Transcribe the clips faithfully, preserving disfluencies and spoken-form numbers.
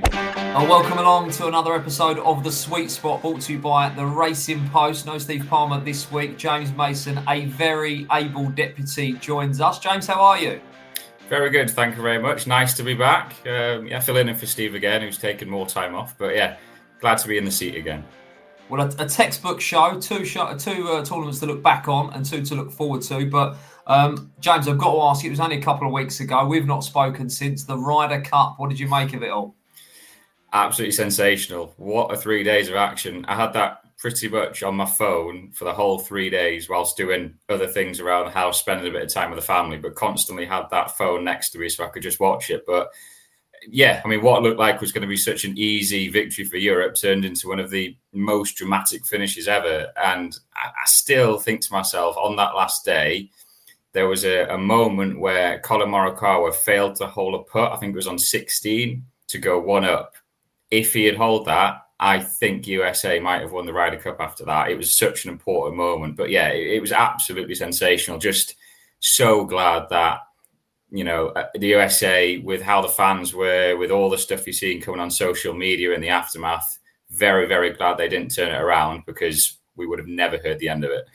Uh, welcome along to another episode of The Sweet Spot, brought to you by The Racing Post. No Steve Palmer this week. James Mason, a very able deputy, joins us. James, how are you? Very good, thank you very much. Nice to be back. Um, yeah, filling in for Steve again, who's taken more time off. But yeah, glad to be in the seat again. Well, a, a textbook show, two show, two uh, tournaments to look back on and two to look forward to. But um, James, I've got to ask you, it was only a couple of weeks ago. We've not spoken since the Ryder Cup. What did you make of it all? Absolutely sensational. What a three days of action. I had that pretty much on my phone for the whole three days whilst doing other things around the house, spending a bit of time with the family, but constantly had that phone next to me so I could just watch it. But yeah, I mean, what looked like was going to be such an easy victory for Europe turned into one of the most dramatic finishes ever. And I, I still think to myself, on that last day, there was a, a moment where Colin Morikawa failed to hold a putt. I think it was on sixteen to go one up. If he had held that, I think U S A might have won the Ryder Cup after that. It was such an important moment. But yeah, it, it was absolutely sensational. Just so glad that, you know, the U S A, with how the fans were, with all the stuff you're seeing coming on social media in the aftermath, very, very glad they didn't turn it around, because we would have never heard the end of it.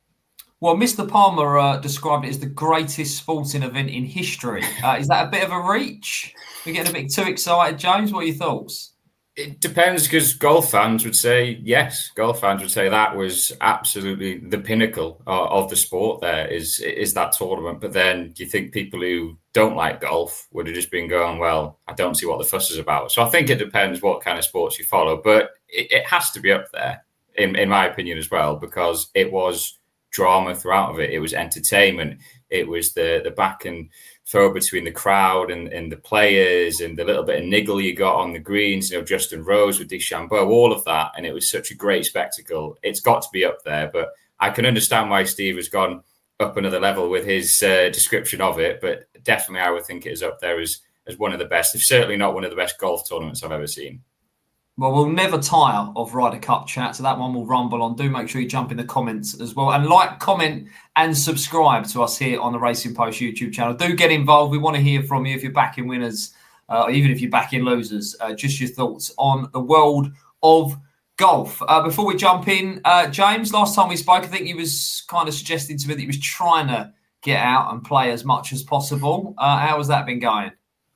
Well, Mister Palmer uh, described it as the greatest sporting event in history. Uh, is that a bit of a reach? We're getting a bit too excited, James. What are your thoughts? It depends, because golf fans would say yes. Golf fans would say that was absolutely the pinnacle of, of the sport. There is is that tournament. But then do you think people who don't like golf would have just been going, well, I don't see what the fuss is about. So I think it depends what kind of sports you follow. But it, it has to be up there, in, in my opinion, as well, because it was drama throughout of it. It was entertainment. It was the the back and throw between the crowd and, and the players, and the little bit of niggle you got on the greens, you know, Justin Rose with DeChambeau, all of that. And it was such a great spectacle. It's got to be up there, but I can understand why Steve has gone up another level with his uh, description of it. But definitely I would think it is up there as, as one of the best, if certainly not one of the best golf tournaments I've ever seen. Well, we'll never tire of Ryder Cup chat, so that one will rumble on. Do make sure you jump in the comments as well. And like, comment and subscribe to us here on the Racing Post YouTube channel. Do get involved. We want to hear from you if you're backing winners, uh, or even if you're backing losers. Uh, just your thoughts on the world of golf. Uh, before we jump in, uh, James, last time we spoke, I think he was kind of suggesting to me that he was trying to get out and play as much as possible. Uh, how has that been going?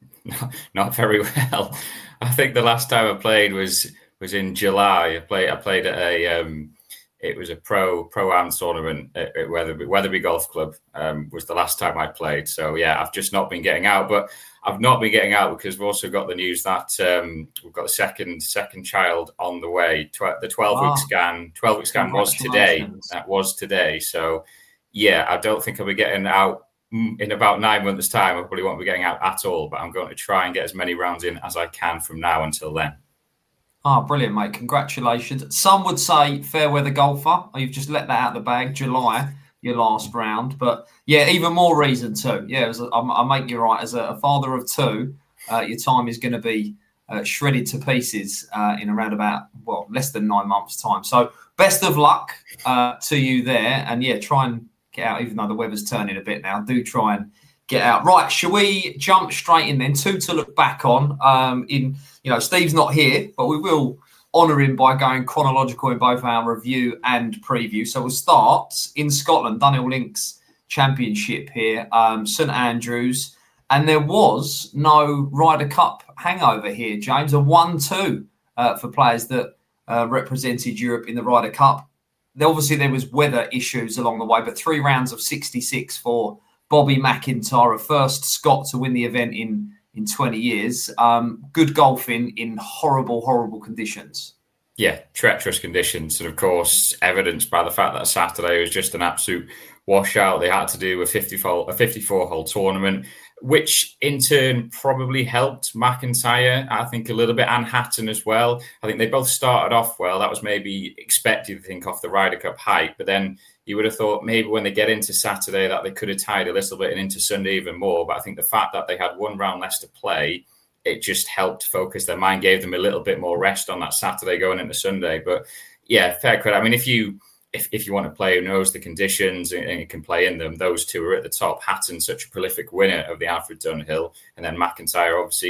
Not very well. I think the last time I played was was in July. I played I played at a um, it was a pro pro am tournament at, at Weatherby Weatherby Golf Club. Um, was the last time I played. So yeah, I've just not been getting out. But I've not been getting out because we've also got the news that um, we've got the second second child on the way. Tw- the twelve week wow. scan twelve week scan was today. That was today. So yeah, I don't think I'll be getting out in about nine months' time. I probably won't be getting out at all, but I'm going to try and get as many rounds in as I can from now until then. Ah, oh, brilliant, mate. Congratulations. Some would say fair weather golfer. You've just let that out of the bag. July, your last round. But yeah, even more reason too. Yeah, as a, I, I make you right. As a, a father of two, uh, your time is going to be uh, shredded to pieces uh, in around about, well, less than nine months' time. So best of luck uh, to you there. And yeah, try and get out, even though the weather's turning a bit now. Do try and get out. Right, shall we jump straight in then? Two to look back on. Um, in you know, Steve's not here, but we will honour him by going chronological in both our review and preview. So we'll start in Scotland, Dunhill Links Championship here, um, St Andrews, and there was no Ryder Cup hangover here, James. A one two uh, for players that uh, represented Europe in the Ryder Cup. Obviously, there was weather issues along the way, but three rounds of sixty-six for Bobby McIntyre, a first Scot to win the event in, in twenty years. Um, good golfing in horrible, horrible conditions. Yeah, treacherous conditions. And, of course, evidenced by the fact that Saturday was just an absolute washout. They had to do a fifty-four-hole tournament, which in turn probably helped McIntyre, I think, a little bit, and Hatton as well. I think they both started off well. That was maybe expected, I think, off the Ryder Cup hype. But then you would have thought maybe when they get into Saturday that they could have tied a little bit and into Sunday even more. But I think the fact that they had one round less to play, it just helped focus their mind, gave them a little bit more rest on that Saturday going into Sunday. But yeah, fair credit. I mean, if you if, if you want a player who knows the conditions and, and can play in them, those two are at the top. Hatton, such a prolific winner of the Alfred Dunhill, and then McIntyre, obviously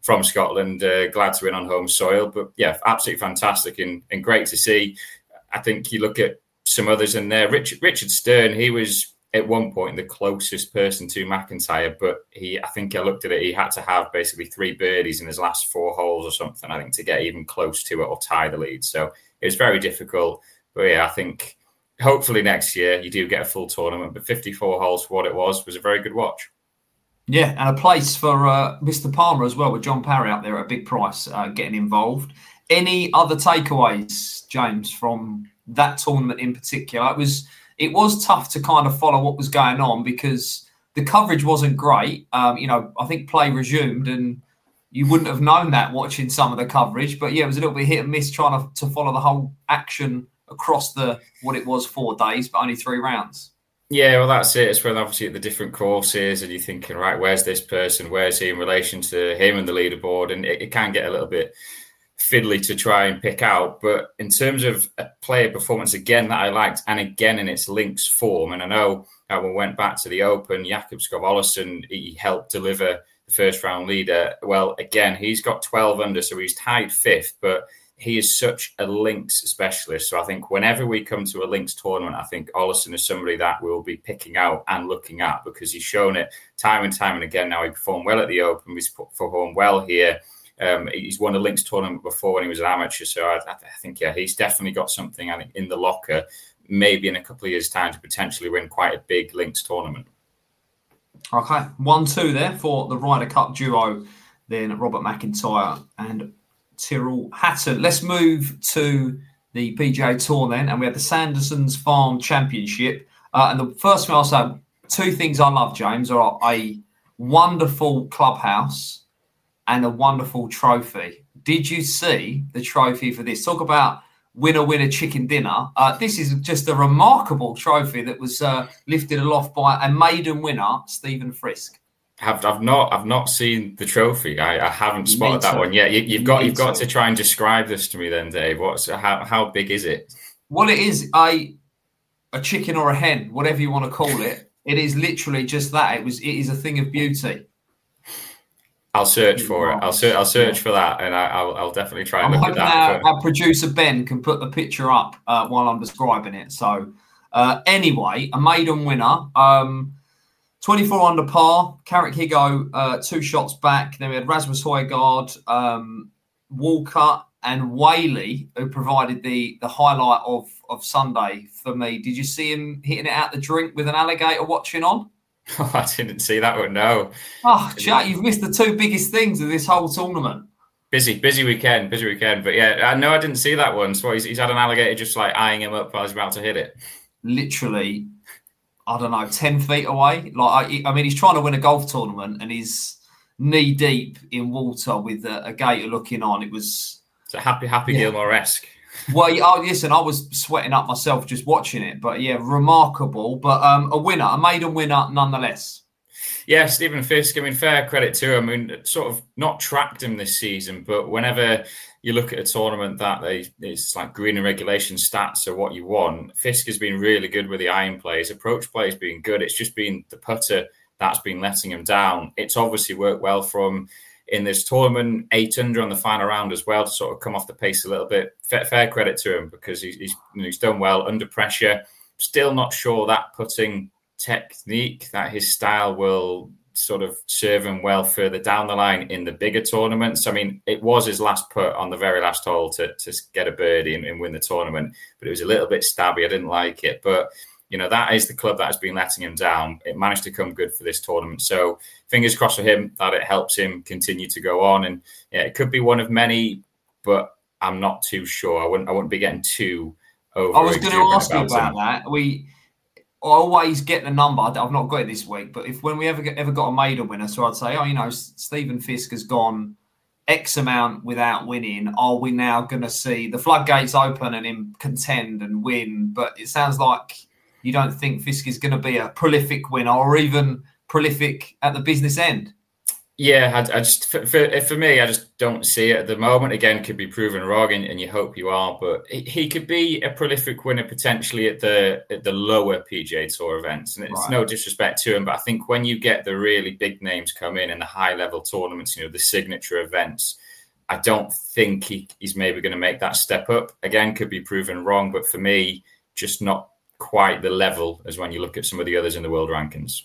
from Scotland. Uh, glad to win on home soil. But yeah, absolutely fantastic and, and great to see. I think you look at some others in there. Richard, Richard Stern, he was at one point the closest person to McIntyre, but he, I think I looked at it, he had to have basically three birdies in his last four holes or something, I think, to get even close to it or tie the lead. So it was very difficult. But yeah, I think hopefully next year you do get a full tournament, but fifty-four holes for what it was was a very good watch. Yeah, and a place for uh, Mister Palmer as well, with John Parry out there at a big price uh, getting involved. Any other takeaways, James, from that tournament in particular? It was it was tough to kind of follow what was going on because the coverage wasn't great. Um, you know, I think play resumed and you wouldn't have known that watching some of the coverage. But yeah, it was a little bit hit and miss trying to, to follow the whole action across the what it was four days, but only three rounds. Yeah, well, that's it. It's when obviously at the different courses and you're thinking, right, where's this person? Where's he in relation to him and the leaderboard? And it, it can get a little bit fiddly to try and pick out. But in terms of a player performance, again, that I liked, and again in its links form, and I know uh, when we went back to the Open, Jakob Skov-Olesen, he helped deliver the first round leader. Well, again, he's got twelve under, so he's tied fifth, but he is such a links specialist. So I think whenever we come to a links tournament, I think Olesen is somebody that we'll be picking out and looking at because he's shown it time and time and again. Now he performed well at the Open, he's performed well here. Um, he's won a links tournament before when he was an amateur. So I, I think, yeah, he's definitely got something I think, in the locker, maybe in a couple of years' time to potentially win quite a big links tournament. Okay, one two there for the Ryder Cup duo, then Robert McIntyre and Tyrrell Hatton. Let's move to the P G A Tour then, and we have the Sanderson's Farm Championship. Uh, and the first thing I'll say, two things I love, James, are a wonderful clubhouse and a wonderful trophy. Did you see the trophy for this? Talk about winner, winner, chicken dinner. Uh, this is just a remarkable trophy that was uh, lifted aloft by a maiden winner, Stephen Frisk. I've, I've not I've not seen the trophy. I, I haven't spotted that one yet. You, you've got Me you've got too. to try and describe this to me then, Dave. What's how how big is it? Well, it is a a chicken or a hen, whatever you want to call it. It is literally just that. It was it is a thing of beauty. I'll search for it. I'll search. I'll search for that, and I, I'll I'll definitely try and I'm look hoping at that. our, our producer Ben can put the picture up uh, while I'm describing it. So, uh, anyway, a maiden winner. Um, twenty-four under par. Carrick Higo, uh, two shots back. Then we had Rasmus Højgaard, um, Walker, and Whaley, who provided the the highlight of of Sunday for me. Did you see him hitting it out the drink with an alligator watching on? Oh, I didn't see that one. No. Oh, Jack, you've missed the two biggest things of this whole tournament. Busy, busy weekend, busy weekend. But yeah, I know I didn't see that one. So he's, he's had an alligator just like eyeing him up while he's about to hit it. Literally, I don't know, ten feet away. Like, I, I mean, he's trying to win a golf tournament and he's knee deep in water with a, a gator looking on. It was. It's a happy, happy Yeah. Gilmore-esque. Well, oh, listen, I was sweating up myself just watching it. But yeah, remarkable. But um, a winner, a maiden winner nonetheless. Yeah, Stephen Fisk, I mean, fair credit to him. I mean, sort of not tracked him this season, but whenever you look at a tournament that they, it's like green and regulation stats are what you want, Fisk has been really good with the iron play. His approach play has been good. It's just been the putter that's been letting him down. It's obviously worked well for him in this tournament, eight under on the final round as well, to sort of come off the pace a little bit. Fair, fair credit to him because he's, he's, you know, he's done well under pressure. Still not sure that putting technique, that his style will sort of serve him well further down the line in the bigger tournaments. I mean, it was his last putt on the very last hole to, to get a birdie and, and win the tournament, but it was a little bit stabby. I didn't like it, but you know, that is the club that has been letting him down. It managed to come good for this tournament. So fingers crossed for him that it helps him continue to go on. And yeah, it could be one of many, but I'm not too sure. I wouldn't I wouldn't be getting too over. I was going to ask you about him. that. We always get the number. I've not got it this week, but if when we ever get, ever got a maiden winner, so I'd say, oh, you know, Stephen Fisk has gone X amount without winning. Are we now going to see the floodgates open and him contend and win? But it sounds like you don't think Fisk is going to be a prolific winner or even prolific at the business end. Yeah, I, I just for, for for me, I just don't see it at the moment. Again, could be proven wrong, and, and you hope you are. But he, he could be a prolific winner potentially at the at the lower P G A Tour events. And it's Right. no disrespect to him, but I think when you get the really big names come in and the high level tournaments, you know, the signature events, I don't think he, he's maybe going to make that step up. Again, could be proven wrong, but for me, just not quite the level as when you look at some of the others in the world rankings.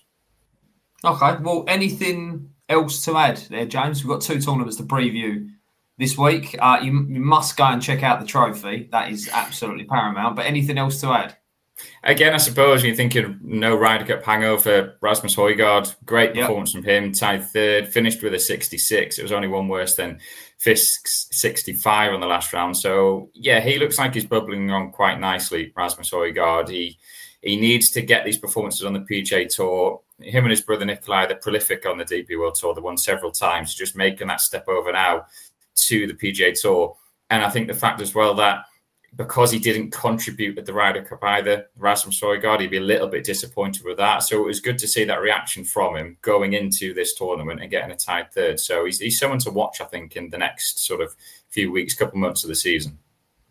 Okay. Well, anything else to add there, James? We've got two tournaments to preview this week. Uh, you, you must go and check out the trophy. That is absolutely paramount. But anything else to add? Again, I suppose you're thinking no Ryder Cup hangover. Rasmus Højgaard, great performance yep. from him. Tied third, finished with a sixty-six. It was only one worse than Fisk's sixty-five on the last round. So, yeah, he looks like he's bubbling on quite nicely, Rasmus Højgaard. He, he needs to get these performances on the P G A Tour. Him and his brother Nikolai, they're prolific on the D P World Tour. They won several times, just making that step over now to the P G A Tour. And I think the fact as well that because he didn't contribute at the Ryder Cup either, Rasmus Højgaard, he'd be a little bit disappointed with that. So it was good to see that reaction from him going into this tournament and getting a tied third. So he's, he's someone to watch, I think, in the next sort of few weeks, couple months of the season.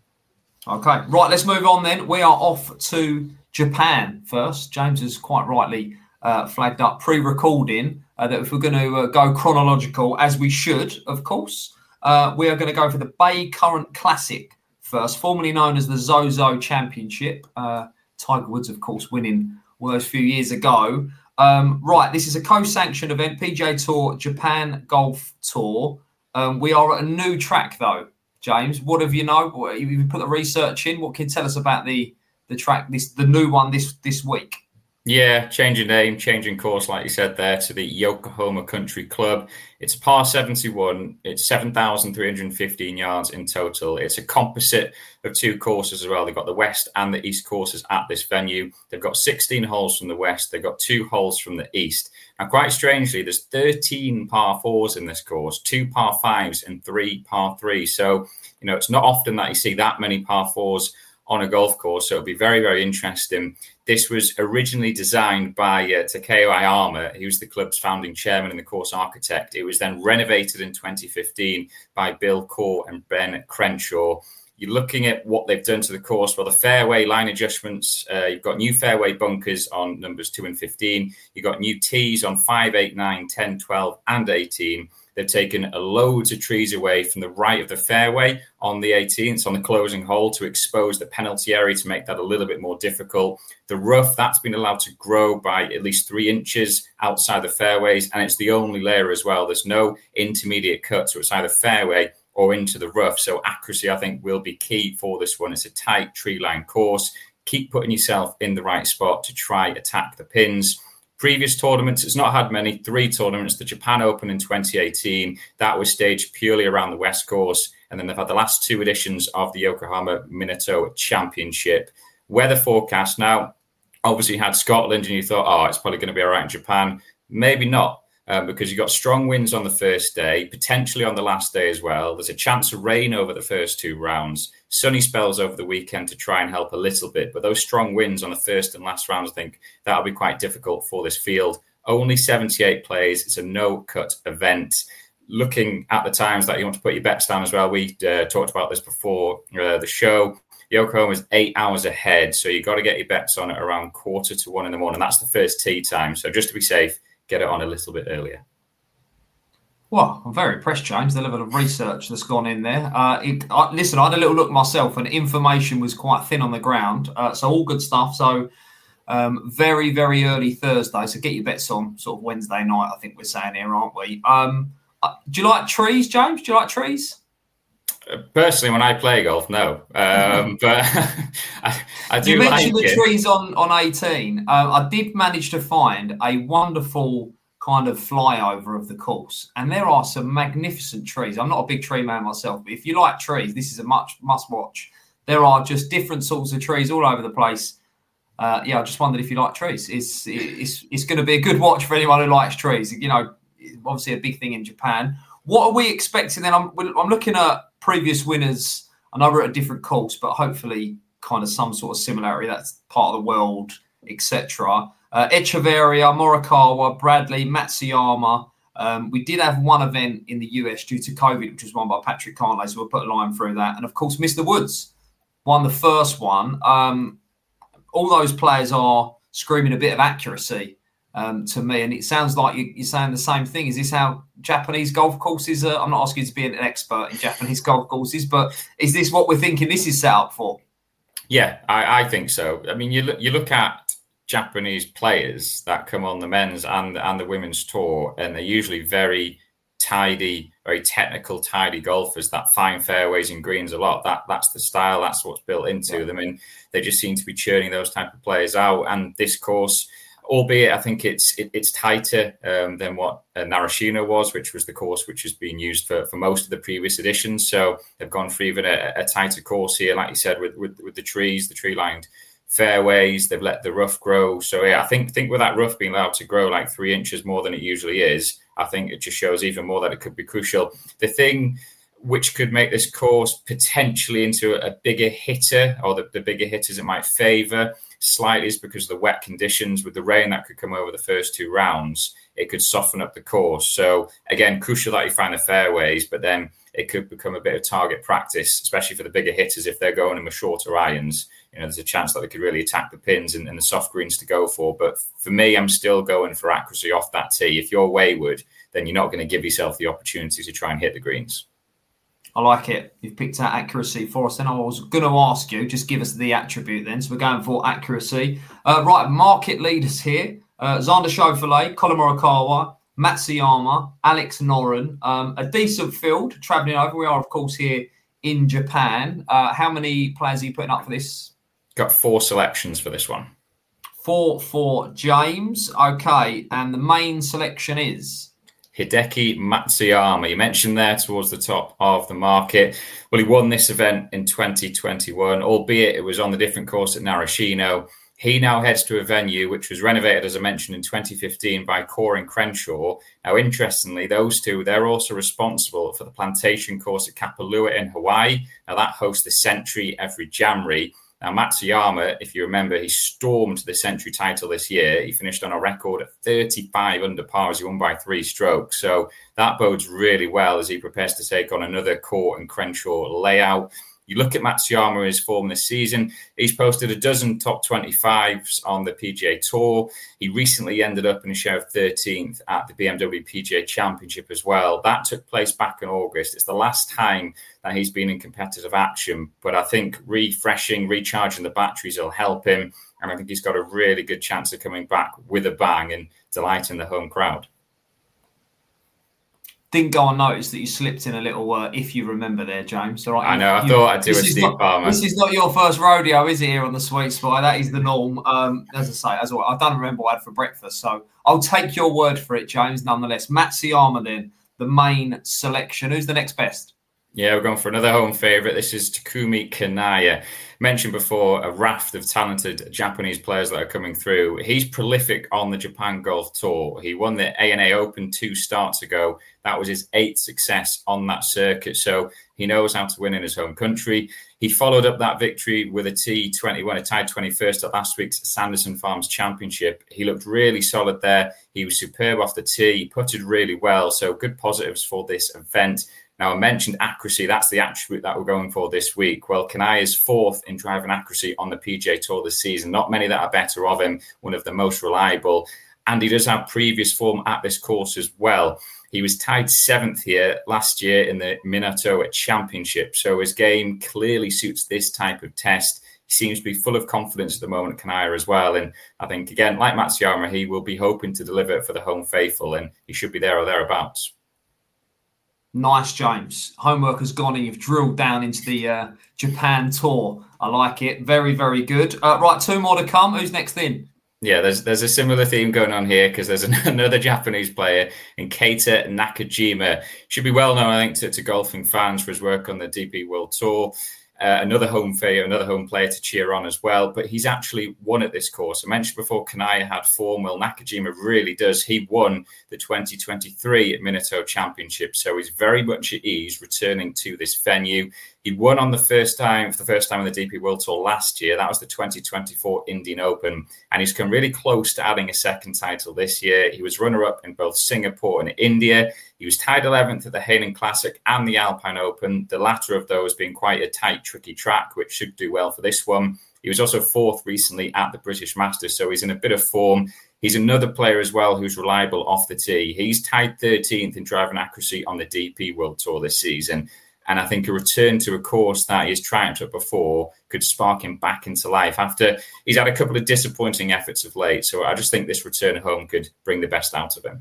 Okay, right, let's move on then. We are off to Japan first. James has quite rightly uh, flagged up pre-recording uh, that if we're going to uh, go chronological, as we should, of course, uh, we are going to go for the Bay Current Classic first, formerly known as the Zozo Championship. Uh, Tiger Woods, of course, winning all those few years ago. Um, right, this is a co-sanctioned event, P G A Tour Japan Golf Tour. Um, we are at a new track, though. James, what have you know? What, you put the research in. What can you tell us about the the track, this the new one this this week? Yeah, changing name, changing course, like you said there, to the Yokohama Country Club. It's a par seventy-one. It's seven thousand three hundred fifteen yards in total. It's a composite of two courses as well. They've got the west and the east courses at this venue. They've got sixteen holes from the west. They've got two holes from the east. And quite strangely, there's thirteen par fours in this course, two par fives and three par threes. So, you know, it's not often that you see that many par fours on a golf course. So it'll be very, very interesting. This was originally designed by uh, Takeo Ayama. He was the club's founding chairman and the course architect. It was then renovated in twenty fifteen by Bill Court and Ben Crenshaw. You're looking at what they've done to the course. Well, the fairway line adjustments, uh, you've got new fairway bunkers on numbers two and fifteen. You've got new tees on five, eight, nine, ten, twelve, and eighteen. They've taken loads of trees away from the right of the fairway on the eighteenth, on the closing hole, to expose the penalty area to make that a little bit more difficult. The rough, that's been allowed to grow by at least three inches outside the fairways, and it's the only layer as well. There's no intermediate cut, so it's either fairway or into the rough. So accuracy, I think, will be key for this one. It's a tight tree-line course. Keep putting yourself in the right spot to try attack the pins. Previous tournaments, it's not had many, three tournaments. The Japan Open in twenty eighteen, that was staged purely around the West Course. And then they've had the last two editions of the Yokohama Minato Championship. Weather forecast now, obviously you had Scotland and you thought, oh, it's probably going to be all right in Japan. Maybe not, um, because you got strong winds on the first day, potentially on the last day as well. There's a chance of rain over the first two rounds. Sunny spells over the weekend to try and help a little bit. But those strong winds on the first and last rounds, I think that'll be quite difficult for this field. Only seventy-eight plays. It's a no-cut event. Looking at the times that you want to put your bets down as well, we uh, talked about this before uh, the show. Yokohama is eight hours ahead, so you've got to get your bets on at around quarter to one in the morning. That's the first tee time. So just to be safe, get it on a little bit earlier. Well, I'm very impressed, James, the level of research that's gone in there. Uh, it, I, listen, I had a little look myself and information was quite thin on the ground. Uh, so all good stuff. So um, very, very early Thursday. So get your bets on sort of Wednesday night, I think we're saying here, aren't we? Um, uh, do you like trees, James? Do you like trees? Personally, when I play golf, no. Um, but I, I do You mentioned like the it. trees on, on eighteen. Uh, I did manage to find a wonderful kind of flyover of the course, and there are some magnificent trees. I'm not a big tree man myself, but if you like trees, this is a much must watch. There are just different sorts of trees all over the place. Uh, yeah, I just wondered if you like trees. It's it's it's going to be a good watch for anyone who likes trees. You know, obviously a big thing in Japan. What are we expecting then? I'm I'm looking at previous winners. I know we're at a different course, but hopefully kind of some sort of similarity. That's part of the world, et cetera. Uh, Echeverria, Morikawa, Bradley, Matsuyama, Um, we did have one event in the U S due to COVID, which was won by Patrick Cantlay, so we'll put a line through that. And of course, Mister Woods won the first one. Um, all those players are screaming a bit of accuracy um, to me, and it sounds like you, you're saying the same thing. Is this how Japanese golf courses are? I'm not asking you to be an expert in Japanese golf courses, but is this what we're thinking this is set up for? Yeah, I, I think so. I mean, you look, you look at Japanese players that come on the men's and and the women's tour, and they're usually very tidy, very technical, tidy golfers that find fairways and greens a lot. That that's the style. That's what's built into yeah. them, and they just seem to be churning those type of players out. And this course, albeit I think it's it, it's tighter um, than what uh, Narashino was, which was the course which has been used for, for most of the previous editions. So they've gone for even a, a tighter course here, like you said, with with, with the trees, the tree lined fairways. They've let the rough grow. So yeah, I think think with that rough being allowed to grow like three inches more than it usually is, I think it just shows even more that it could be crucial. The thing which could make this course potentially into a bigger hitter, or the, the bigger hitters it might favour slightly, is because of the wet conditions. With the rain that could come over the first two rounds, it could soften up the course. So again, crucial that you find the fairways, but then it could become a bit of target practice, especially for the bigger hitters. If they're going in with shorter irons, you know, there's a chance that they could really attack the pins and, and the soft greens to go for. But for me, I'm still going for accuracy off that tee. If you're wayward, then you're not going to give yourself the opportunity to try and hit the greens. I like it. You've picked out accuracy for us. And I was going to ask you, just give us the attribute then. So we're going for accuracy. Uh, right, market leaders here. Uh, Xander Schauffele, Colin Morikawa, Matsuyama, Alex Noren. Um, a decent field travelling over. We are, of course, here in Japan. Uh, how many players are you putting up for this? Got four selections for this one. Four for James. Okay. And the main selection is? Hideki Matsuyama. You mentioned there towards the top of the market. Well, he won this event in twenty twenty-one, albeit it was on the different course at Narashino. He now heads to a venue which was renovated, as I mentioned, in twenty fifteen by Core and Crenshaw. Now, interestingly, those two, they're also responsible for the Plantation course at Kapalua in Hawaii. Now, that hosts the Century every January. Now, Matsuyama, if you remember, he stormed the Century title this year. He finished on a record at thirty-five under par as he won by three strokes. So that bodes really well as he prepares to take on another Core and Crenshaw layout. You look at Matsuyama, his form this season, he's posted a dozen top twenty-fives on the P G A Tour. He recently ended up in a show of thirteenth at the B M W P G A Championship as well. That took place back in August. It's the last time that he's been in competitive action, but I think refreshing, recharging the batteries will help him. And I think he's got a really good chance of coming back with a bang and delighting the home crowd. Didn't go unnoticed that you slipped in a little, uh, if you remember there, James. All right, I know, I you, thought I'd do a Steve not, Palmer. This is not your first rodeo, is it, here on the Sweet Spot? That is the norm. Um, as I say, as well, I don't remember what I had for breakfast, so I'll take your word for it, James, nonetheless. Matsuyama then, the main selection. Who's the next best? Yeah, we're going for another home favourite. This is Takumi Kanaya. Mentioned before, a raft of talented Japanese players that are coming through. He's prolific on the Japan Golf Tour. He won the A N A Open two starts ago. That was his eighth success on that circuit. So he knows how to win in his home country. He followed up that victory with a T twenty, when it tied twenty-first at last week's Sanderson Farms Championship. He looked really solid there. He was superb off the tee. He putted really well. So good positives for this event. Now, I mentioned accuracy. That's the attribute that we're going for this week. Well, Kanaya is fourth in driving accuracy on the P G A Tour this season. Not many that are better of him, one of the most reliable. And he does have previous form at this course as well. He was tied seventh here last year in the Minato Championship. So his game clearly suits this type of test. He seems to be full of confidence at the moment, Kanaya, as well. And I think, again, like Matsuyama, he will be hoping to deliver for the home faithful, and he should be there or thereabouts. Nice, James. Homework has gone and you've drilled down into the uh, Japan Tour. I like it. Very, very good. Uh, right, two more to come. Who's next in? Yeah, there's there's a similar theme going on here because there's an, another Japanese player in Keita Nakajima. Should be well known, I think, to, to golfing fans for his work on the D P World Tour. Uh, another home favorite, another home player to cheer on as well. But he's actually won at this course. I mentioned before Kanaya had form. Well, Nakajima really does. He won the twenty twenty-three Minato Championship. So he's very much at ease returning to this venue. He won on the first time, for the first time on the D P World Tour last year. That was the twenty twenty-four Indian Open. And he's come really close to adding a second title this year. He was runner-up in both Singapore and India. He was tied eleventh at the Hainan Classic and the Alpine Open, the latter of those being quite a tight, tricky track, which should do well for this one. He was also fourth recently at the British Masters, so he's in a bit of form. He's another player as well who's reliable off the tee. He's tied thirteenth in driving accuracy on the D P World Tour this season. And I think a return to a course that he's triumphed at before could spark him back into life after he's had a couple of disappointing efforts of late. So I just think this return home could bring the best out of him.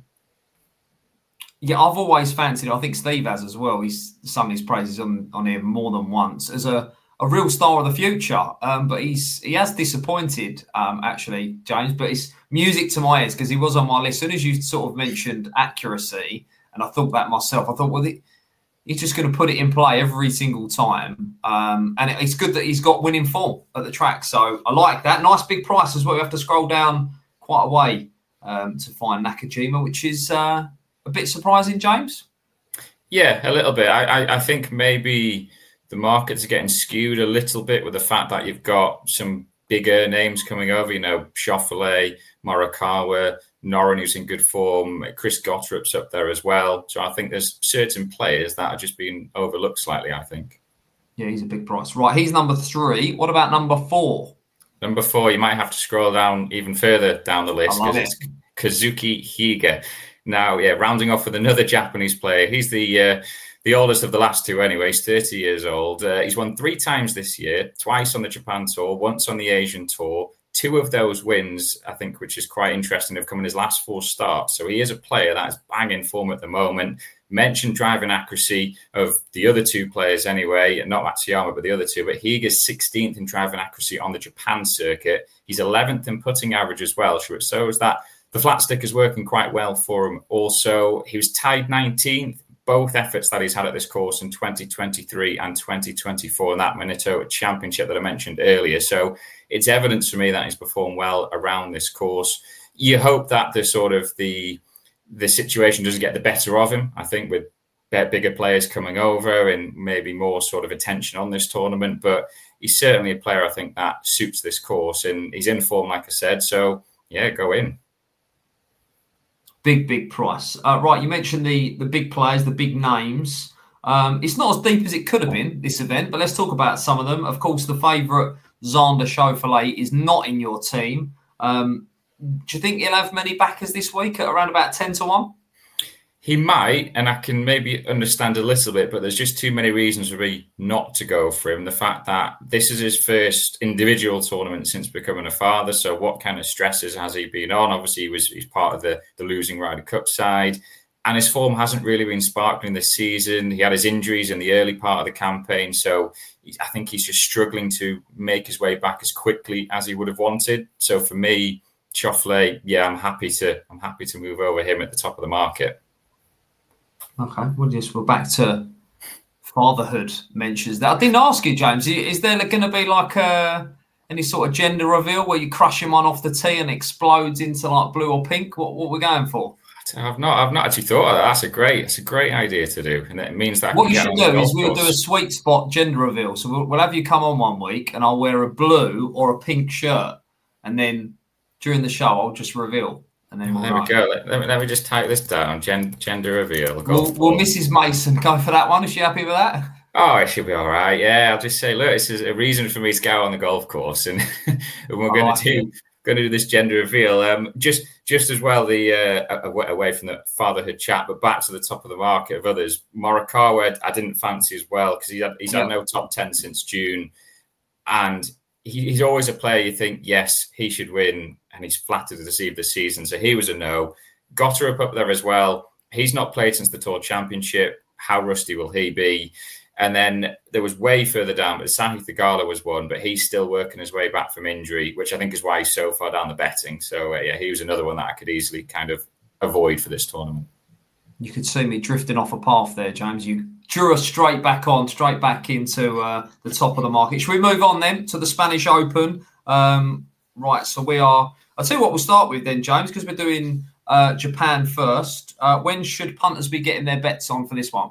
Yeah, I've always fancied, I think Steve has as well, he's sung his praises on, on him more than once, as a, a real star of the future. Um, but he's he has disappointed, um, actually, James, but it's music to my ears because he was on my list. As soon as you sort of mentioned accuracy, and I thought that myself, I thought, well, the, he's just going to put it in play every single time. Um, and it's good that he's got winning form at the track. So I like that. Nice big price as well. We have to scroll down quite a way um, to find Nakajima, which is... Uh, A bit surprising, James? Yeah, a little bit. I, I, I think maybe the markets are getting skewed a little bit with the fact that you've got some bigger names coming over, you know, Schauffele, Morikawa, Noren, who's in good form, Chris Gotterup's up there as well. So I think there's certain players that are just being overlooked slightly, I think. Yeah, he's a big price. Right, he's number three. What about number four? Number four, you might have to scroll down even further down the list because it. it's Kazuki Higa. Now, yeah, rounding off with another Japanese player. He's the uh, the oldest of the last two anyway. He's thirty years old. Uh, he's won three times this year, twice on the Japan Tour, once on the Asian Tour. Two of those wins, I think, which is quite interesting, have come in his last four starts. So he is a player that is banging form at the moment. Mentioned driving accuracy of the other two players anyway, not Matsuyama, but the other two. But Higa's sixteenth in driving accuracy on the Japan circuit. He's eleventh in putting average as well. So is that... The flat stick is working quite well for him also. He was tied nineteenth, both efforts that he's had at this course in twenty twenty-three and twenty twenty-four in that Minato Championship that I mentioned earlier. So it's evidence for me that he's performed well around this course. You hope that the sort of the, the situation doesn't get the better of him, I think, with bigger players coming over and maybe more sort of attention on this tournament. But he's certainly a player, I think, that suits this course. And he's in form, like I said. So, yeah, go in. Big, big price. Uh, right, you mentioned the, the big players, the big names. Um, it's not as deep as it could have been, this event, but let's talk about some of them. Of course, the favourite, Xander Schauffele, is not in your team. Um, do you think he'll have many backers this week at around about ten to one? He might, and I can maybe understand a little bit, but there's just too many reasons for me not to go for him. The fact that this is his first individual tournament since becoming a father, so what kind of stresses has he been on? Obviously, he was he's part of the, the losing Ryder Cup side, and his form hasn't really been sparkling this season. He had his injuries in the early part of the campaign, so I think he's just struggling to make his way back as quickly as he would have wanted. So for me, Schauffele, yeah, I'm happy to I'm happy to move over him at the top of the market. Okay, we'll just we're back to fatherhood mentions. That I didn't ask you, James. Is there going to be like a any sort of gender reveal where you crush him on off the tee and explodes into like blue or pink? What what we're going for? I've not I've not actually thought of that. That's a great it's a great idea to do, and it means that I what you should do is we'll do a sweet spot gender reveal. So we'll, we'll have you come on one week, and I'll wear a blue or a pink shirt, and then during the show I'll just reveal. And then we'll there we go. Let, let, me, let me just type this down. Gen, gender reveal. Will, will Missus Mason go for that one? Is she happy with that? Oh, it should be all right. Yeah, I'll just say, look, this is a reason for me to go on the golf course, and, and we're going to do going to do this gender reveal. Um, just just as well, the uh, away from the fatherhood chat, but back to the top of the market of others. Morikawa, I didn't fancy as well because he had, he's had no top ten since June, and he, he's always a player you think, yes, he should win. And he's flattered to deceive the season. So he was a no. Gotterup up there as well. He's not played since the Tour Championship. How rusty will he be? And then there was way further down, but Sahith Theegala was one, but he's still working his way back from injury, which I think is why he's so far down the betting. So, uh, yeah, he was another one that I could easily kind of avoid for this tournament. You could see me drifting off a path there, James. You drew us straight back on, straight back into uh, the top of the market. Should we move on then to the Spanish Open? Um, right, so we are... I'll tell you what we'll start with then, James, because we're doing uh, Japan first. Uh, when should punters be getting their bets on for this one?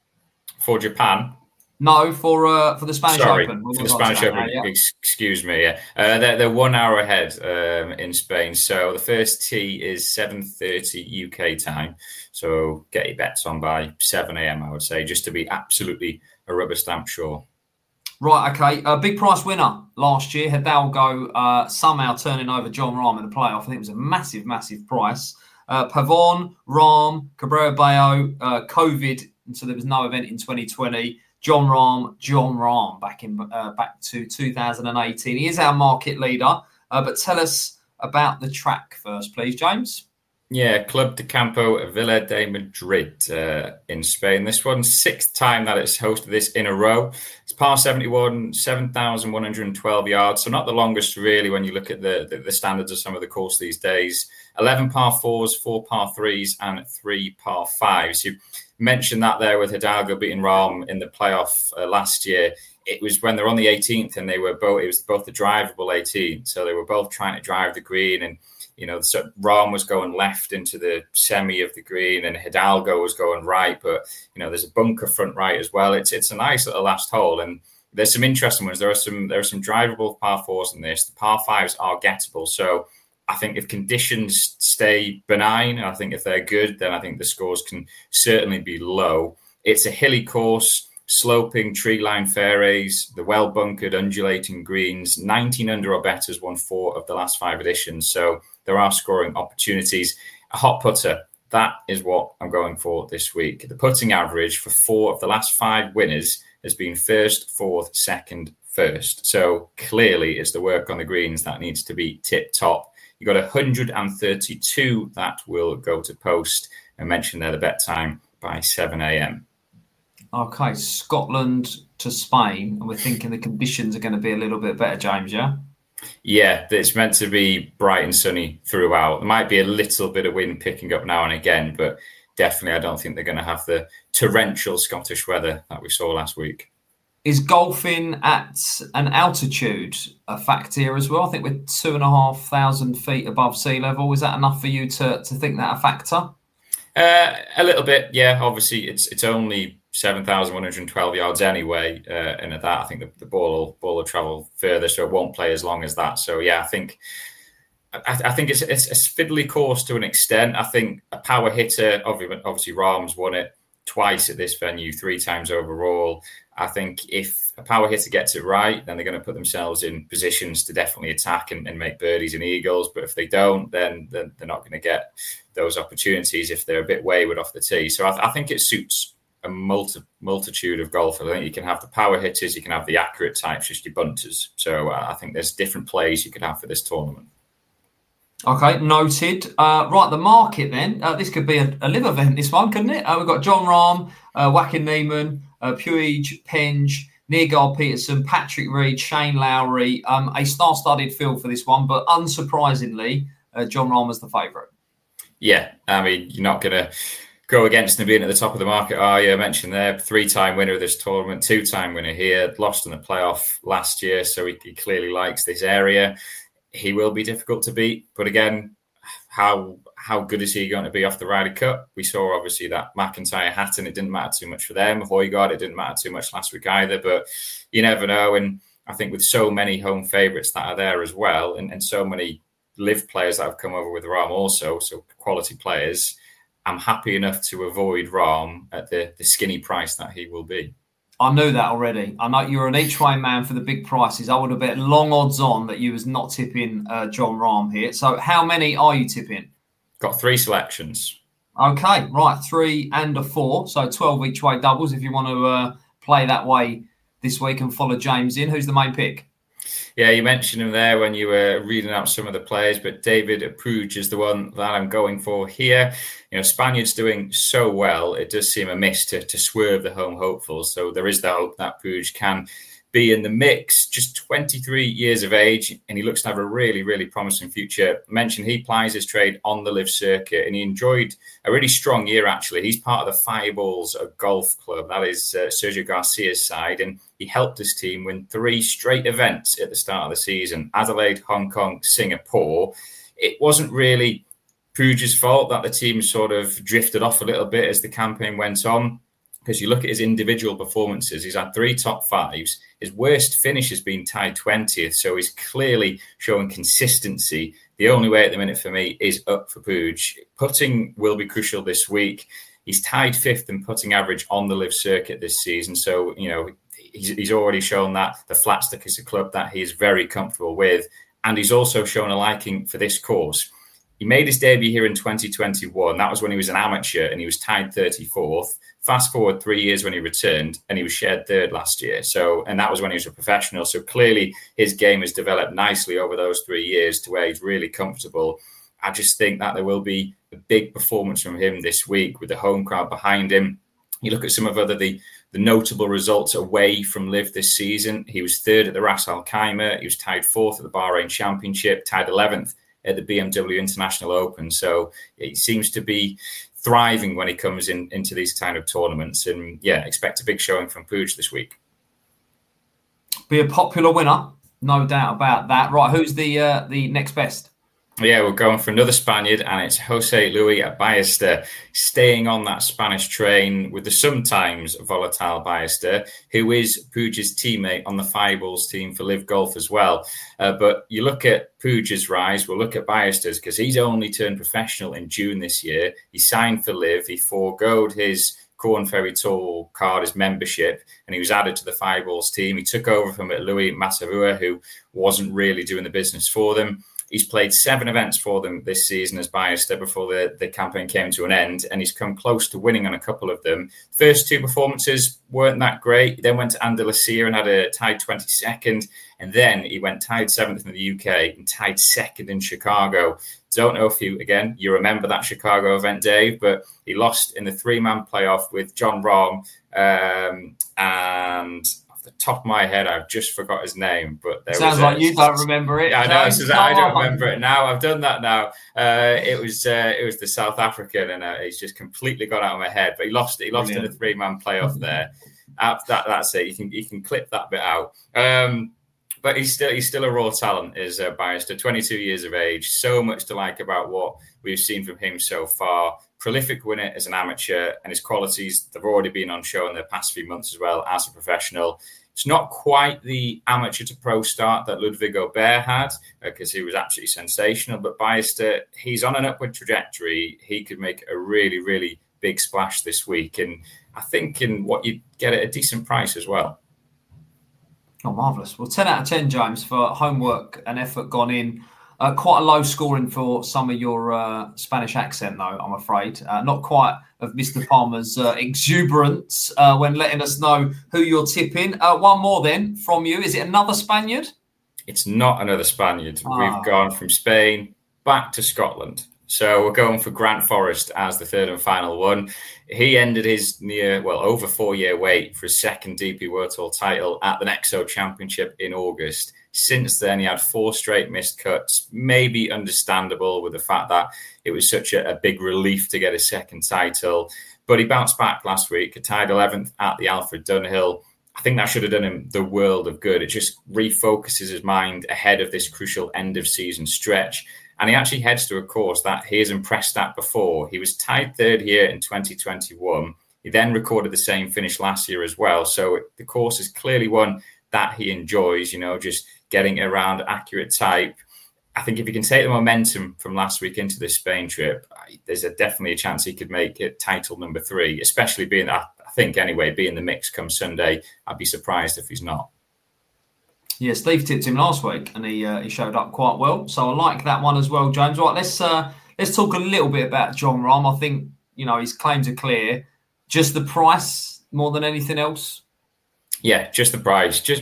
For Japan? No, for uh, for the Spanish Sorry, Open. For the Spanish Open, now, yeah. Excuse me. Yeah. Uh, they're, they're one hour ahead um, in Spain. So the first tee is seven thirty U K time. So get your bets on by seven a.m, I would say, just to be absolutely a rubber stamp sure. Right, okay. A uh, big price winner last year, Hidalgo, uh, somehow turning over Jon Rahm in the playoff. I think it was a massive, massive price. Uh, Pavon, Rahm, Cabrera Bello, uh, COVID, and so there was no event in twenty twenty. Jon Rahm, Jon Rahm, back in uh, back to two thousand eighteen. He is our market leader, uh, but tell us about the track first, please, James. Yeah, Club de Campo Villa de Madrid uh, in Spain. This one's sixth time that it's hosted this in a row. It's par seventy-one, seven thousand one hundred twelve yards, so not the longest really when you look at the, the, the standards of some of the course these days. eleven par fours, four par threes, and three par fives. You mentioned that there with Hidalgo beating Rahm in the playoff uh, last year. It was when they're on the eighteenth and they were both, it was both the drivable eighteen. So they were both trying to drive the green, and you know, so Rahm was going left into the semi of the green and Hidalgo was going right. But, you know, there's a bunker front right as well. It's it's a nice little last hole. And there's some interesting ones. There are some there are some drivable par fours in this. The par fives are gettable. So I think if conditions stay benign, I think if they're good, then I think the scores can certainly be low. It's a hilly course, sloping tree-lined fairways, the well-bunkered, undulating greens. nineteen under or better has won four of the last five editions. So there are scoring opportunities. A hot putter, that is what I'm going for this week. The putting average for four of the last five winners has been first, fourth, second, first. So clearly it's the work on the greens that needs to be tip-top. You got one hundred thirty-two that will go to post. I mentioned there the bet time by seven a.m. Okay, Scotland to Spain, and we're thinking the conditions are going to be a little bit better, James, yeah? Yeah, it's meant to be bright and sunny throughout. There might be a little bit of wind picking up now and again, but definitely I don't think they're going to have the torrential Scottish weather that we saw last week. Is golfing at an altitude a factor here as well? I think we're two and a half thousand feet above sea level. Is that enough for you to, to think that a factor? Uh, a little bit, yeah. Obviously, it's it's only seven thousand one hundred twelve yards anyway, uh, and at that, I think the, the ball will, ball will travel further, so it won't play as long as that. So, yeah, I think I, I think it's, it's a fiddly course to an extent. I think a power hitter, obviously, obviously Rahm's won it twice at this venue, three times overall. I think if a power hitter gets it right, then they're going to put themselves in positions to definitely attack and, and make birdies and eagles. But if they don't, then, then they're not going to get those opportunities if they're a bit wayward off the tee. So I, I think it suits a multi, multitude of golfers. I think you can have the power hitters, you can have the accurate types, just your bunters. So uh, I think there's different plays you could have for this tournament. Okay, noted. Uh, right, the market then. Uh, this could be a, a live event, this one, couldn't it? Uh, we've got Jon Rahm, uh, Joaquin Niemann, uh, Puig, Penge, Nygaard Peterson, Patrick Reed, Shane Lowry. Um, a star-studded field for this one, but unsurprisingly, uh, Jon Rahm was the favourite. Yeah, I mean, you're not going to go against him being at the top of the market, are you? I mentioned there, three-time winner of this tournament, two-time winner here, lost in the playoff last year, so he, he clearly likes this area. He will be difficult to beat, but again, how how good is he going to be off the Ryder Cup? We saw obviously that McIntyre, Hatton, it didn't matter too much for them. Højgaard, it didn't matter too much last week either, but you never know. And I think with so many home favourites that are there as well, and, and so many live players that have come over with Rahm also, so quality players, I'm happy enough to avoid Rahm at the, the skinny price that he will be. I knew that already. I know you're an each-way man for the big prices. I would have bet long odds on that you was not tipping uh, Jon Rahm here. So how many are you tipping? Got three selections. Okay, right. Three and a four. So twelve each-way doubles if you want to uh, play that way this week and follow James in. Who's the main pick? Yeah, you mentioned him there when you were reading out some of the players, but David Puig is the one that I'm going for here. You know, Spaniards doing so well, it does seem a miss to, to swerve the home hopefuls. So there is the hope that Puig can be in the mix. Just twenty-three years of age, and he looks to have a really, really promising future. I mentioned he plies his trade on the live circuit, and he enjoyed a really strong year, actually. He's part of the Fireballs Golf Club. That is uh, Sergio Garcia's side, and he helped his team win three straight events at the start of the season: Adelaide, Hong Kong, Singapore. It wasn't really Puig's fault that the team sort of drifted off a little bit as the campaign went on, because you look at his individual performances, he's had three top fives. His worst finish has been tied twentieth, so he's clearly showing consistency. The only way at the minute for me is up for Puig. Putting will be crucial this week. He's tied fifth in putting average on the live circuit this season, so, you know, he's, he's already shown that the Flatstick is a club that he is very comfortable with, and he's also shown a liking for this course. He made his debut here in twenty twenty-one. That was when he was an amateur and he was tied thirty-fourth. Fast forward three years when he returned and he was shared third last year. So, and that was when he was a professional. So clearly his game has developed nicely over those three years to where he's really comfortable. I just think that there will be a big performance from him this week with the home crowd behind him. You look at some of other the, the notable results away from Live this season. He was third at the Ras Al Khaimah. He was tied fourth at the Bahrain Championship, tied eleventh at the B M W International Open. So he seems to be thriving when he comes in into these kind of tournaments. And yeah, expect a big showing from Puig this week. Be a popular winner, no doubt about that. Right, who's the uh, the next best? Yeah, we're going for another Spaniard, and it's Jose Luis Ballester, staying on that Spanish train with the sometimes volatile Ballester, who is Puig's teammate on the Fireballs team for Live Golf as well. Uh, but you look at Puig's rise, we'll look at Ballester's, because he's only turned professional in June this year. He signed for Live, he foregoed his Corn Ferry Tour card, his membership, and he was added to the Fireballs team. He took over from Louis Matarrua, who wasn't really doing the business for them. He's played seven events for them this season as Ballester before the, the campaign came to an end, and he's come close to winning on a couple of them. First two performances weren't that great. He then went to Andalusia and had a tied twenty-second, and then he went tied seventh in the U K and tied second in Chicago. Don't know if you, again, you remember that Chicago event, Dave, but he lost in the three-man playoff with Jon Rahm, um, and the top of my head, I've just forgot his name, but there sounds was like a, you don't remember it. Yeah, I know. So I don't remember it now. I've done that now. Uh, it was uh, it was the South African, and uh, it's just completely gone out of my head. But he lost. He lost Brilliant. in a three man playoff there. Uh, that that's it. You can you can clip that bit out. Um, but he's still he's still a raw talent. Is uh, Ballester, twenty-two years of age. So much to like about what we've seen from him so far. Prolific winner as an amateur, and his qualities, they've already been on show in the past few months as well as a professional. It's not quite the amateur to pro start that Ludwig Aubert had, because uh, he was absolutely sensational, but Ballester, he's on an upward trajectory. He could make a really, really big splash this week, and I think in what you get at a decent price as well. Oh, marvellous. Well, ten out of ten, James, for homework and effort gone in. Uh, quite a low scoring for some of your uh, Spanish accent, though, I'm afraid. Uh, not quite of Mister Palmer's uh, exuberance uh, when letting us know who you're tipping. Uh, one more then from you. Is it another Spaniard? It's not another Spaniard. Ah. We've gone from Spain back to Scotland. So we're going for Grant Forrest as the third and final one. He ended his near, well, over four-year wait for his second D P World Tour title at the Nexo Championship in August. Since then, he had four straight missed cuts, maybe understandable with the fact that it was such a, a big relief to get a second title. But he bounced back last week, tied eleventh at the Alfred Dunhill. I think that should have done him the world of good. It just refocuses his mind ahead of this crucial end-of-season stretch. And he actually heads to a course that he has impressed at before. He was tied third here in twenty twenty-one. He then recorded the same finish last year as well. So the course is clearly one that he enjoys, you know, just getting around accurate type. I think if he can take the momentum from last week into this Spain trip, there's a, definitely a chance he could make it title number three, especially being, I think anyway, being the mix come Sunday. I'd be surprised if he's not. Yeah, Steve tipped him last week and he uh, he showed up quite well. So I like that one as well, James. Right, let's uh, let's talk a little bit about Jon Rahm. I think, you know, his claims are clear. Just the price more than anything else? Yeah, just the price. Just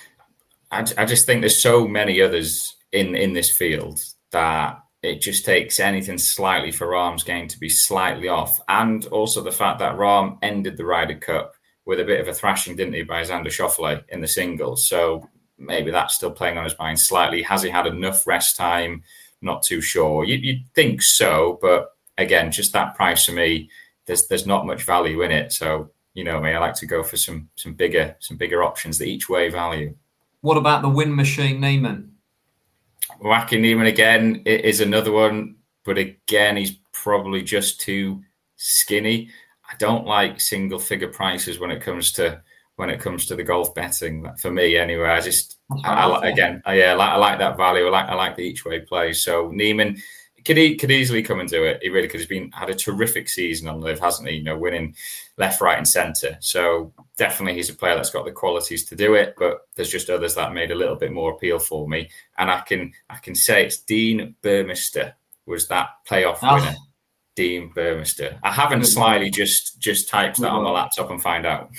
I, I just think there's so many others in, in this field that it just takes anything slightly for Rahm's game to be slightly off. And also the fact that Rahm ended the Ryder Cup with a bit of a thrashing, didn't he, by Xander Schauffele in the singles. So maybe that's still playing on his mind slightly. Has he had enough rest time? Not too sure. You, you'd think so, but again, just that price for me, there's there's not much value in it. So, you know me, I like to go for some some bigger some bigger options, the each way value. What about the win machine Niemann? Joaquin Niemann again is another one, but again, he's probably just too skinny. I don't like single figure prices when it comes to when it comes to the golf betting. For me, anyway, I just I, I, again, I, yeah, I like, I like that value. I like I like the each way play. So Niemann could he could easily come and do it. He really could. He's been had a terrific season on Live, hasn't he? You know, winning left, right, and centre. So definitely, he's a player that's got the qualities to do it. But there's just others that made a little bit more appeal for me. And I can I can say it's Dean Burmester was that playoff oh. winner. Dean Burmester. I haven't slyly just just typed that on my laptop and find out.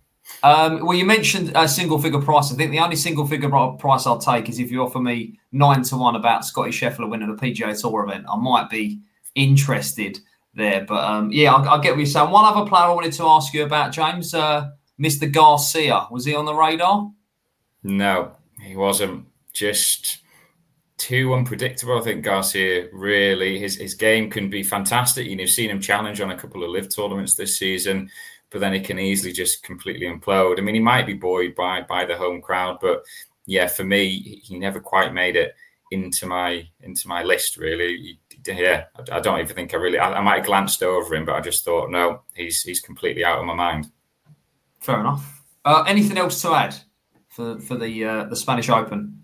Um, well, you mentioned a single figure price. I think the only single figure price I'll take is if you offer me nine to one about Scotty Scheffler winning a P G A Tour event. I might be interested there. But um, yeah, I, I get what you're saying. One other player I wanted to ask you about, James, uh, Mister Garcia. Was he on the radar? No, he wasn't. Just too unpredictable. I think Garcia really, his his game can be fantastic. You know, you've seen him challenge on a couple of live tournaments this season, but then he can easily just completely implode. I mean, he might be buoyed by by the home crowd, but yeah, for me, he never quite made it into my into my list. Really, he, yeah, I, I don't even think I really. I, I might have glanced over him, but I just thought, no, he's he's completely out of my mind. Fair enough. Uh, anything else to add for for the uh, the Spanish Open?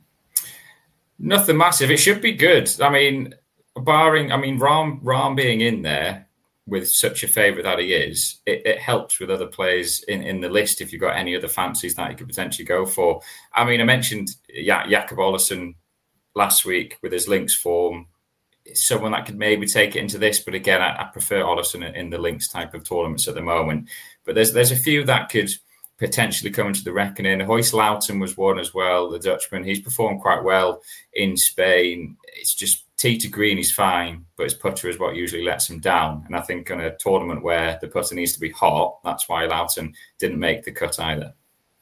Nothing massive. It should be good. I mean, barring, I mean, Rahm Rahm being in there with such a favourite that he is, it, it helps with other players in, in the list if you've got any other fancies that you could potentially go for. I mean, I mentioned ja- Jakob Olesen last week with his links form. It's someone that could maybe take it into this, but again, I, I prefer Olesen in, in the links type of tournaments at the moment. But there's there's a few that could potentially come into the reckoning. Hoyce Loughton was one as well, the Dutchman. He's performed quite well in Spain. It's just tee to green, he's fine, but his putter is what usually lets him down. And I think on a tournament where the putter needs to be hot, that's why Loughton didn't make the cut either.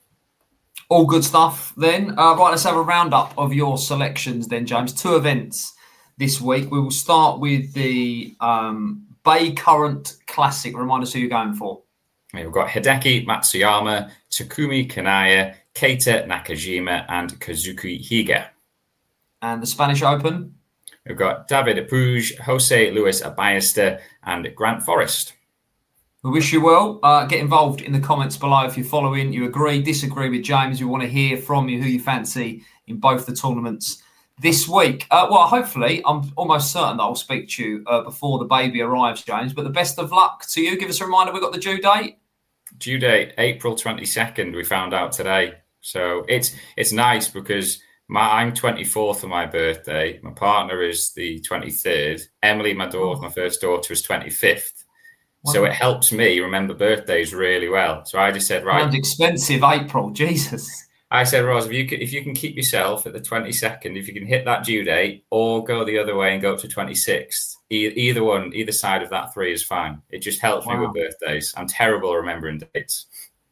All good stuff then. Uh, right, let's have a roundup of your selections then, James. Two events this week. We will start with the um, Bay Current Classic. Remind us who you're going for. We've got Hideki Matsuyama, Takumi Kanaya, Keita Nakajima, and Kazuki Higa. And the Spanish Open? We've got David Puig, Jose Luis Aballester, and Grant Forrest. We wish you well. Uh, get involved in the comments below if you're following, you agree, disagree with James. We want to hear from you who you fancy in both the tournaments this week. Uh, well, hopefully, I'm almost certain that I'll speak to you uh, before the baby arrives, James. But the best of luck to you. Give us a reminder, we've got the due date. Due date, April twenty-second, we found out today. So it's it's nice because my, I'm twenty-fourth for my birthday. My partner is the twenty-third. Emily, my daughter, oh. my first daughter, is twenty-fifth. Wow. So it helps me remember birthdays really well. So I just said, right. And expensive April, Jesus. I said, Roz, if you can, if you can keep yourself at the twenty-second, if you can hit that due date or go the other way and go up to twenty-sixth, e- either one, either side of that three is fine. It just helps wow. me with birthdays. I'm terrible at remembering dates.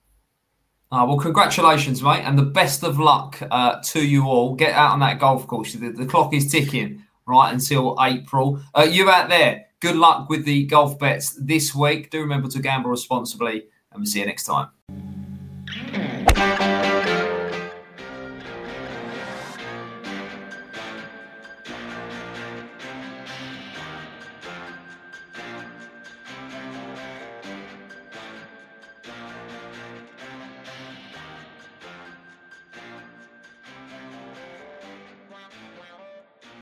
Oh, well, congratulations, mate. And the best of luck uh, to you all. Get out on that golf course. The, the clock is ticking right until April. Uh, you out there, good luck with the golf bets this week. Do remember to gamble responsibly, and we'll see you next time.